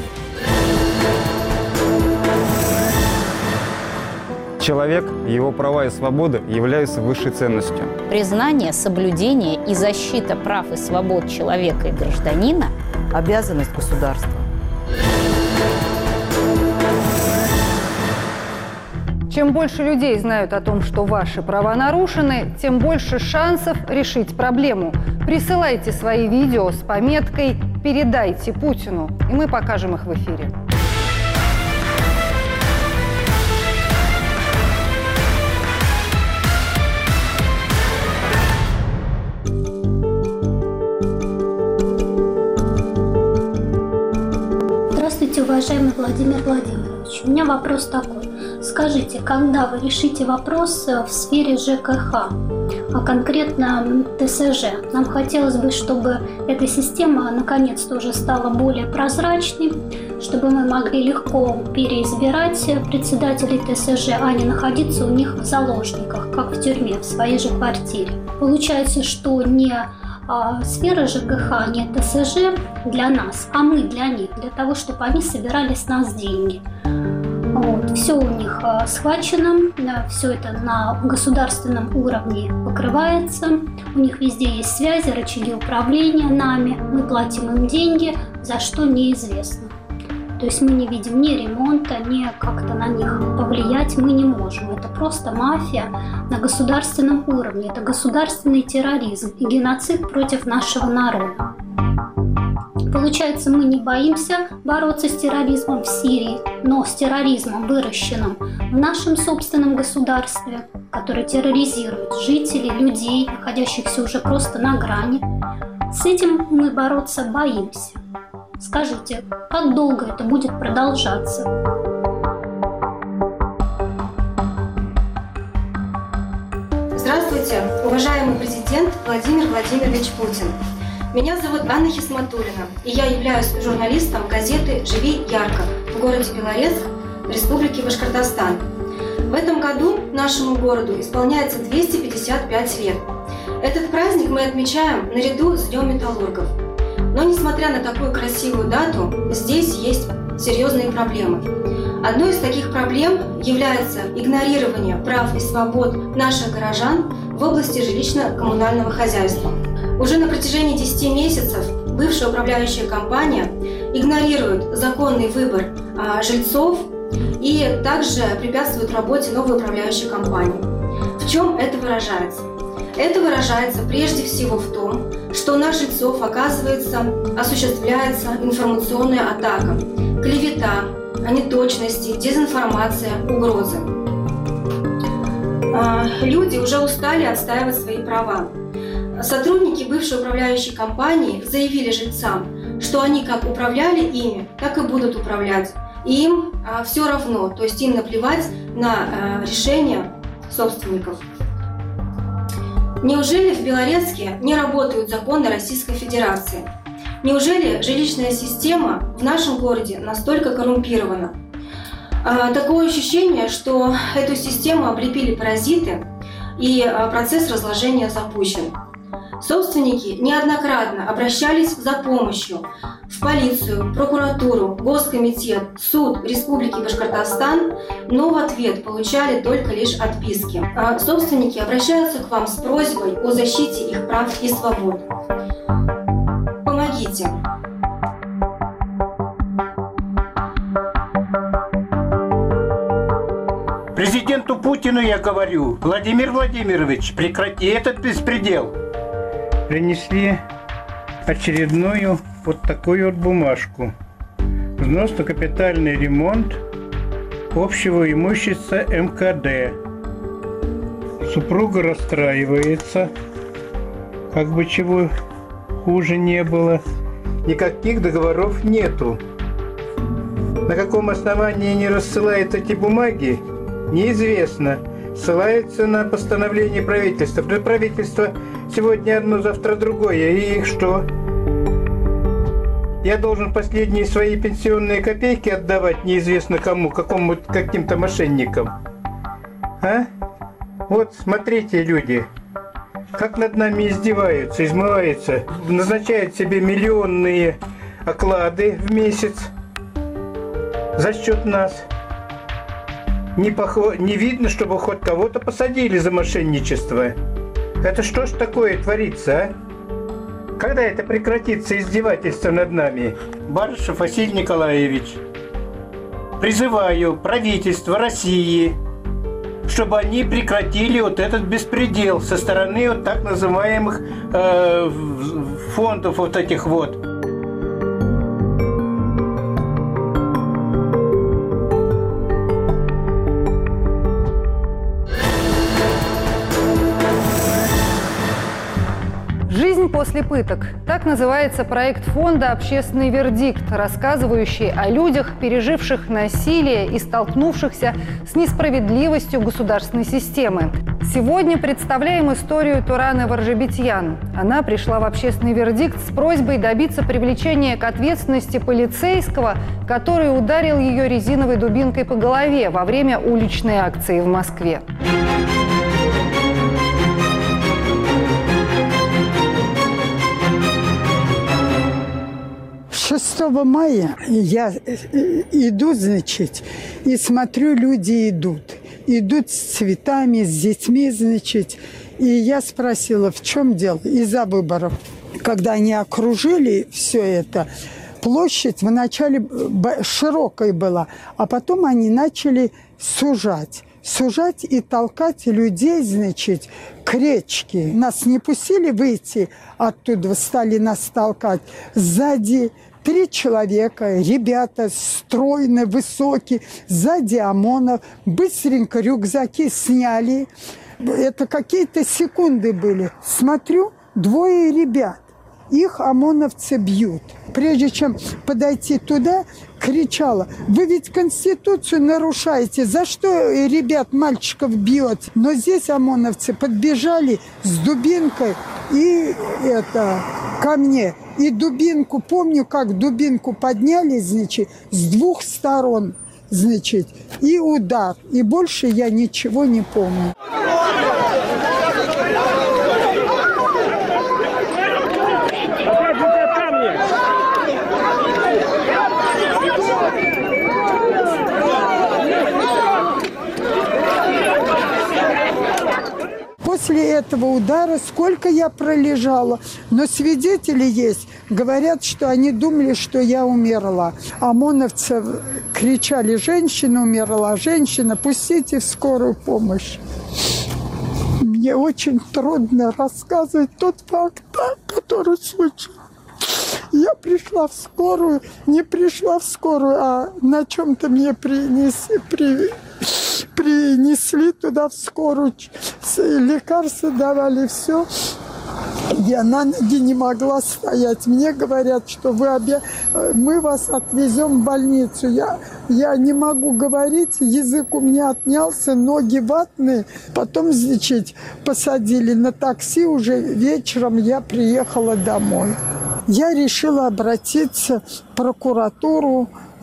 Человек, его права и свободы являются высшей ценностью. Признание, соблюдение и защита прав и свобод человека и гражданина – обязанность государства. Чем больше людей знают о том, что ваши права нарушены, тем больше шансов решить проблему. Присылайте свои видео с пометкой «Передайте Путину», и мы покажем их в эфире. Здравствуйте, уважаемый Владимир Владимирович. У меня вопрос такой. Скажите, когда вы решите вопрос в сфере ЖКХ, а конкретно ТСЖ? Нам хотелось бы, чтобы эта система наконец-то уже стала более прозрачной, чтобы мы могли легко переизбирать председателей ТСЖ, а не находиться у них в заложниках, как в тюрьме, в своей же квартире. Получается, что не сфера ЖКХ, не ТСЖ для нас, а мы для них, для того, чтобы они собирали с нас деньги. Вот. Все у них схвачено, все это на государственном уровне покрывается, у них везде есть связи, рычаги управления нами, мы платим им деньги, за что неизвестно. То есть мы не видим ни ремонта, ни как-то на них повлиять мы не можем. Это просто мафия на государственном уровне, это государственный терроризм и геноцид против нашего народа. Получается, мы не боимся бороться с терроризмом в Сирии, но с терроризмом, выращенным в нашем собственном государстве, который терроризирует жителей, людей, находящихся уже просто на грани, с этим мы бороться боимся. Скажите, как долго это будет продолжаться? Здравствуйте, уважаемый президент Владимир Владимирович Путин. Меня зовут Анна Хисматуллина, и я являюсь журналистом газеты «Живи ярко» в городе Белорецк, Республике Башкортостан. В этом году нашему городу исполняется 255 лет. Этот праздник мы отмечаем наряду с Днем металлургов. Но несмотря на такую красивую дату, здесь есть серьезные проблемы. Одной из таких проблем является игнорирование прав и свобод наших горожан в области жилищно-коммунального хозяйства. Уже на протяжении 10 месяцев бывшая управляющая компания игнорирует законный выбор жильцов и также препятствует работе новой управляющей компании. В чем это выражается? Это выражается прежде всего в том, что на жильцов, оказывается, осуществляется информационная атака, клевета, неточности, дезинформация, угрозы. Люди уже устали отстаивать свои права. Сотрудники бывшей управляющей компании заявили жильцам, что они как управляли ими, так и будут управлять. И им все равно, то есть им наплевать на решения собственников. Неужели в Белорецке не работают законы Российской Федерации? Неужели жилищная система в нашем городе настолько коррумпирована? Такое ощущение, что эту систему облепили паразиты, и процесс разложения запущен. Собственники неоднократно обращались за помощью в полицию, прокуратуру, Госкомитет, суд Республики Башкортостан, но в ответ получали только лишь отписки. Собственники обращаются к вам с просьбой о защите их прав и свобод. Помогите. Президенту Путину я говорю: Владимир Владимирович, прекрати этот беспредел. Принесли очередную вот такую вот бумажку. Взнос на капитальный ремонт общего имущества МКД. Супруга расстраивается, как бы чего хуже не было. Никаких договоров нету. На каком основании не рассылает эти бумаги, неизвестно. Ссылается на постановление правительства. Правительство сегодня одно, завтра другое. И что? Я должен последние свои пенсионные копейки отдавать неизвестно кому, каким-то мошенникам. А? Вот, смотрите, люди, как над нами издеваются, измываются. Назначают себе миллионные оклады в месяц за счет нас. Не видно, чтобы хоть кого-то посадили за мошенничество. Это что ж такое творится, а? Когда это прекратится издевательство над нами? Барышев Василий Николаевич, призываю правительство России, чтобы они прекратили вот этот беспредел со стороны вот так называемых фондов вот этих вот. «Жизнь после пыток» – так называется проект фонда «Общественный вердикт», рассказывающий о людях, переживших насилие и столкнувшихся с несправедливостью государственной системы. Сегодня представляем историю Тураны Варжебетьян. Она пришла в «Общественный вердикт» с просьбой добиться привлечения к ответственности полицейского, который ударил ее резиновой дубинкой по голове во время уличной акции в Москве. 6 мая я иду, значит, и смотрю, люди идут. Идут с цветами, с детьми, значит. И я спросила, в чем дело? Из-за выборов. Когда они окружили все это, площадь вначале широкой была, а потом они начали сужать и толкать людей, значит, к речке. Нас не пустили выйти оттуда, стали нас толкать. Сзади 3 человека, ребята стройные, высокие, сзади ОМОНов, быстренько рюкзаки сняли. Это какие-то секунды были. Смотрю, 2 ребят. Их ОМОНовцы бьют. Прежде чем подойти туда, кричала: вы ведь Конституцию нарушаете, за что ребят, мальчиков бьете? Но здесь ОМОНовцы подбежали с дубинкой и ко мне. И дубинку, помню, как дубинку подняли, значит, с 2 сторон, значит, и удар. И больше я ничего не помню. После этого удара сколько я пролежала, но свидетели есть, говорят, что они думали, что я умерла. ОМОНовцы кричали: женщина умерла, женщина, пустите в скорую помощь. Мне очень трудно рассказывать тот факт, который случился. Я пришла в скорую, не пришла в скорую, а на чем-то мне принесли туда в скорую, лекарства давали, все. Я на ноги не могла стоять. Мне говорят, что мы вас отвезем в больницу. Я не могу говорить, язык у меня отнялся, ноги ватные. Потом, значит, посадили на такси, уже вечером я приехала домой. Я решила обратиться в прокуратуру,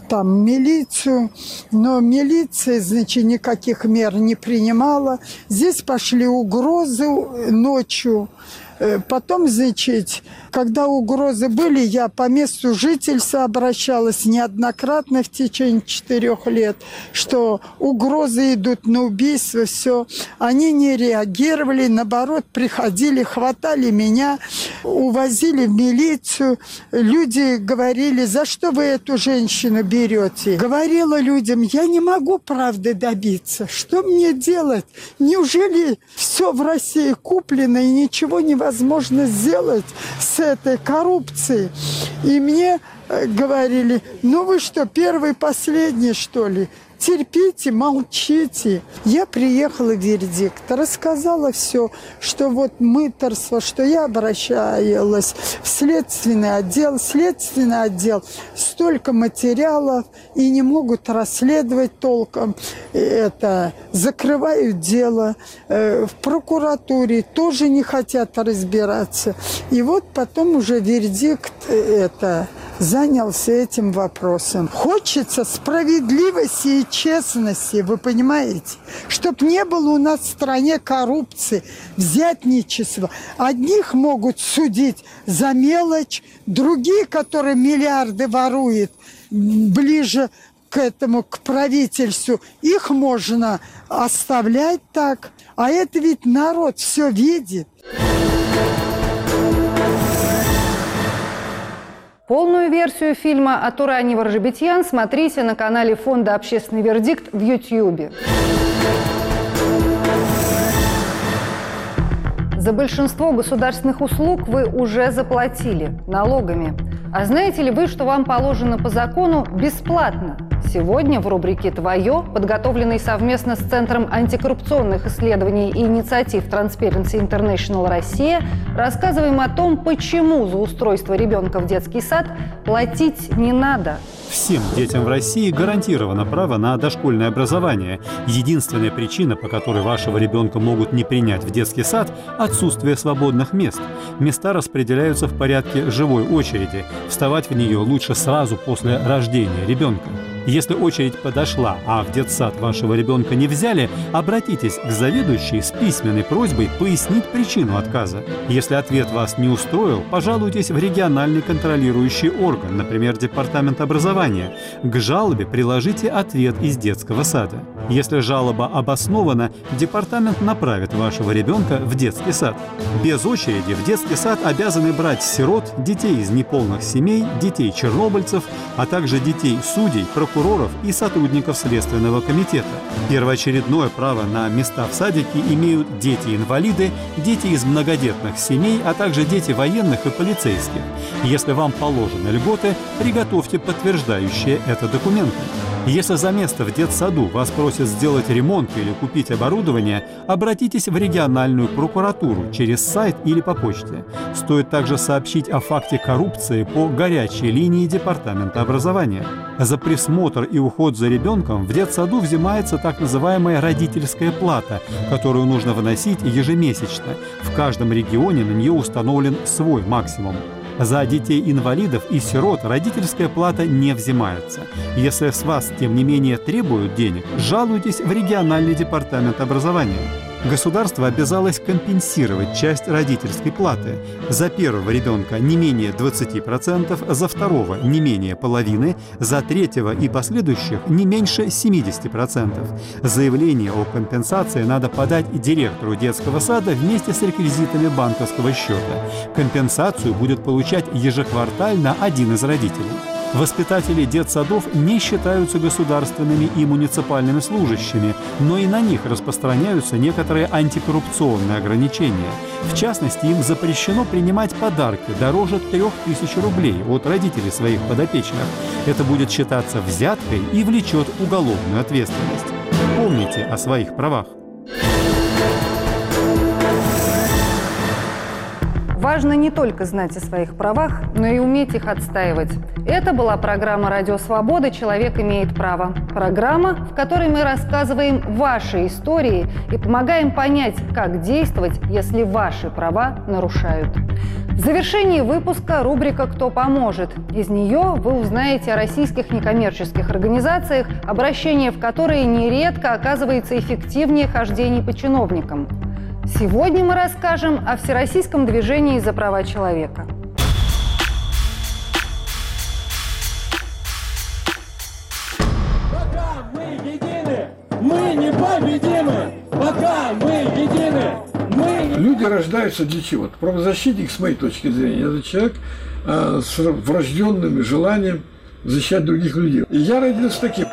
там милицию, но милиция, значит, никаких мер не принимала. Здесь пошли угрозы ночью. Потом, значит, когда угрозы были, я по месту жительства обращалась неоднократно в течение 4 лет, что угрозы идут на убийство, все. Они не реагировали, наоборот, приходили, хватали меня, увозили в милицию. Люди говорили, за что вы эту женщину берете? Говорила людям, я не могу правды добиться. Что мне делать? Неужели все в России куплено и ничего невозможно сделать с этой коррупцией? И мне говорили, ну вы что, первый, последний, что ли? Терпите, молчите. Я приехала в вердикт, рассказала все, что вот мыторство, что я обращалась в следственный отдел. Следственный отдел столько материалов и не могут расследовать толком. Это закрывают дело. В прокуратуре тоже не хотят разбираться. И вот потом уже вердикт занялся этим вопросом. Хочется справедливости и честности, вы понимаете? Чтоб не было у нас в стране коррупции, взятничества. Одних могут судить за мелочь, другие, которые миллиарды воруют, ближе к этому, к правительству, их можно оставлять так. А это ведь народ все видит. Полную версию фильма о Туране Воржебетьян смотрите на канале Фонда «Общественный вердикт» в YouTube. За большинство государственных услуг вы уже заплатили налогами. А знаете ли вы, что вам положено по закону бесплатно? Сегодня в рубрике «Твое», подготовленной совместно с Центром антикоррупционных исследований и инициатив Transparency International Россия, рассказываем о том, почему за устройство ребенка в детский сад платить не надо. Всем детям в России гарантировано право на дошкольное образование. Единственная причина, по которой вашего ребенка могут не принять в детский сад – отсутствие свободных мест. Места распределяются в порядке живой очереди. Вставать в нее лучше сразу после рождения ребенка. Если очередь подошла, а в детсад вашего ребенка не взяли, обратитесь к заведующей с письменной просьбой пояснить причину отказа. Если ответ вас не устроил, пожалуйтесь в региональный контролирующий орган, например, Департамент образования. К жалобе приложите ответ из детского сада. Если жалоба обоснована, департамент направит вашего ребенка в детский сад. Без очереди в детский сад обязаны брать сирот, детей из неполных семей, детей чернобыльцев, а также детей судей, прокуроров и сотрудников Следственного комитета. Первоочередное право на места в садике имеют дети-инвалиды, дети из многодетных семей, а также дети военных и полицейских. Если вам положены льготы, приготовьте подтверждающие это документы. Если за место в детсаду вас просят сделать ремонт или купить оборудование, обратитесь в региональную прокуратуру через сайт или по почте. Стоит также сообщить о факте коррупции по горячей линии Департамента образования. За присмотр и уход за ребенком в детсаду взимается так называемая родительская плата, которую нужно выносить ежемесячно. В каждом регионе на нее установлен свой максимум. За детей-инвалидов и сирот родительская плата не взимается. Если с вас, тем не менее, требуют денег, жалуйтесь в региональный департамент образования. Государство обязалось компенсировать часть родительской платы. За первого ребенка не менее 20%, за второго не менее половины, за третьего и последующих не меньше 70%. Заявление о компенсации надо подать директору детского сада вместе с реквизитами банковского счета. Компенсацию будет получать ежеквартально один из родителей. Воспитатели детсадов не считаются государственными и муниципальными служащими, но и на них распространяются некоторые антикоррупционные ограничения. В частности, им запрещено принимать подарки дороже 3000 рублей от родителей своих подопечных. Это будет считаться взяткой и влечет уголовную ответственность. Помните о своих правах. В важно не только знать о своих правах, но и уметь их отстаивать. Это была программа «Радио Свобода. Человек имеет право». Программа, в которой мы рассказываем ваши истории и помогаем понять, как действовать, если ваши права нарушают. В завершении выпуска рубрика «Кто поможет?». Из нее вы узнаете о российских некоммерческих организациях, обращение в которые нередко оказывается эффективнее хождений по чиновникам. Сегодня мы расскажем о Всероссийском движении за права человека. Пока мы едины, мы непобедимы! Пока мы едины, мы... Люди рождаются для чего-то. Правозащитник, с моей точки зрения, это человек с врожденным желанием защищать других людей. И я родился таким.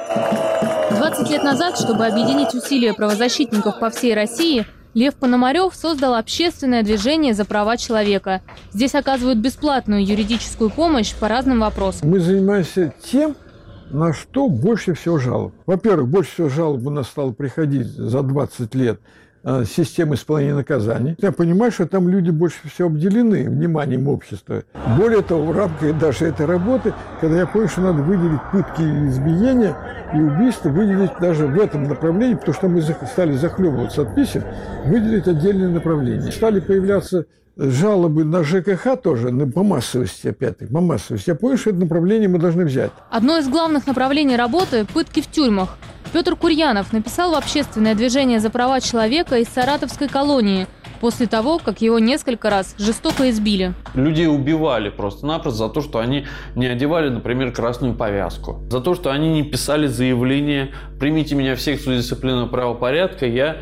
20 лет назад, чтобы объединить усилия правозащитников по всей России, Лев Пономарев создал общественное движение за права человека. Здесь оказывают бесплатную юридическую помощь по разным вопросам. Мы занимаемся тем, на что больше всего жалоб. Во-первых, больше всего жалоб у нас стало приходить за 20 лет системы исполнения наказаний. Я понимаю, что там люди больше всего обделены вниманием общества. Более того, в рамках даже этой работы, когда я понял, что надо выделить пытки и избиения и убийства, выделить даже в этом направлении, потому что мы стали захлебываться от писем, выделить отдельное направление. Стали появляться жалобы на ЖКХ тоже, по массовости опять-таки, по массовости. Я понял, что это направление мы должны взять. Одно из главных направлений работы – пытки в тюрьмах. Петр Курьянов написал в общественное движение за права человека из Саратовской колонии после того, как его несколько раз жестоко избили. Людей убивали просто-напросто за то, что они не одевали, например, красную повязку. За то, что они не писали заявление «Примите меня в секцию дисциплинарного правопорядка, я,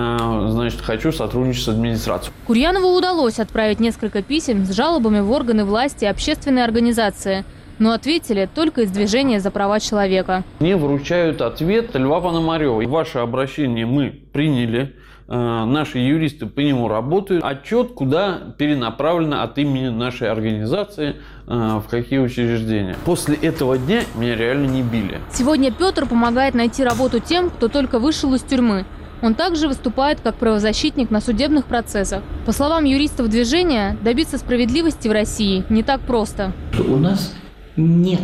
хочу сотрудничать с администрацией». Курьянову удалось отправить несколько писем с жалобами в органы власти и общественные организации. Но ответили только из движения за права человека. Мне вручают ответ Льва Пономарева. Ваше обращение мы приняли, наши юристы по нему работают. Отчет, куда перенаправлено от имени нашей организации, в какие учреждения. После этого дня меня реально не били. Сегодня Петр помогает найти работу тем, кто только вышел из тюрьмы. Он также выступает как правозащитник на судебных процессах. По словам юристов движения, добиться справедливости в России не так просто. У нас нет.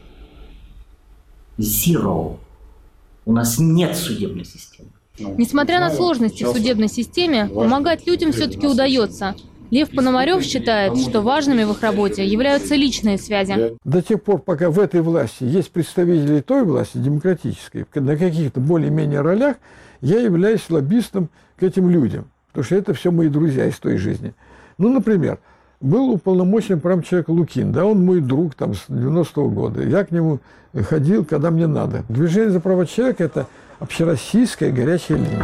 Zero. У нас нет судебной системы. Несмотря на сложности в судебной системе, помогать людям все-таки удается. Лев Пономарев считает, что важными в их работе являются личные связи. До тех пор, пока в этой власти есть представители той власти, демократической, на каких-то более-менее ролях, я являюсь лоббистом к этим людям. Потому что это все мои друзья из той жизни. Ну, например, был уполномоченный прав человека Лукин, да, он мой друг там с 90-го года. Я к нему ходил, когда мне надо. Движение за права человека – это общероссийская горячая линия.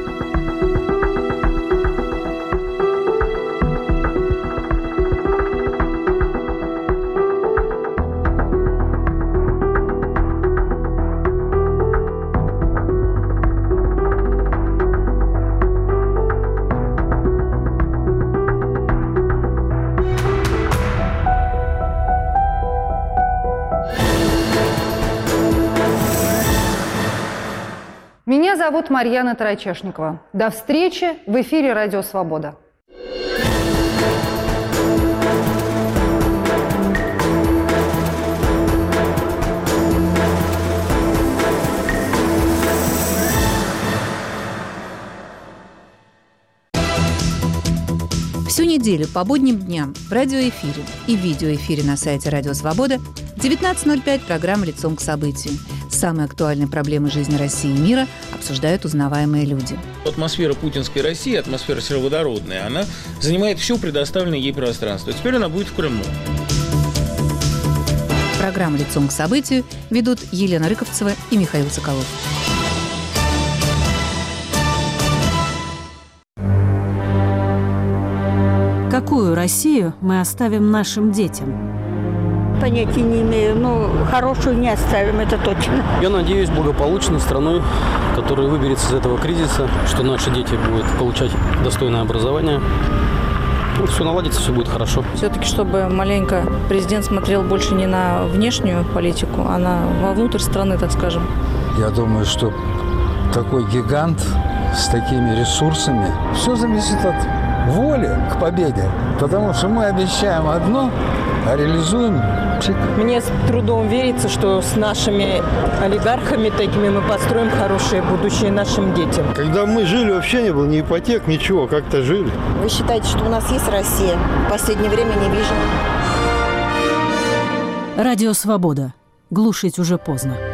Меня зовут Марьяна Тарачешникова. До встречи в эфире «Радио Свобода». Всю неделю по будним дням в радиоэфире и видеоэфире на сайте «Радио Свобода» в 19:05 программа «Лицом к событию». Самые актуальные проблемы жизни России и мира обсуждают узнаваемые люди. Атмосфера путинской России, атмосфера сероводородная, она занимает все предоставленное ей пространство. Теперь она будет в Крыму. Программу «Лицом к событию» ведут Елена Рыковцева и Михаил Соколов. Какую Россию мы оставим нашим детям? Понятия не имею, но хорошую не оставим, это точно. Я надеюсь, благополучной страной, которая выберется из этого кризиса, что наши дети будут получать достойное образование. Все наладится, все будет хорошо. Все-таки, чтобы маленько президент смотрел больше не на внешнюю политику, а вовнутрь страны, так скажем. Я думаю, что такой гигант с такими ресурсами, все зависит от воли к победе, потому что мы обещаем одно, а реализуем пшик. Мне с трудом верится, что с нашими олигархами такими мы построим хорошее будущее нашим детям. Когда мы жили, вообще не было ни ипотек, ничего, как-то жили. Вы считаете, что у нас есть Россия? В последнее время не вижу. Радио «Свобода». Глушить уже поздно.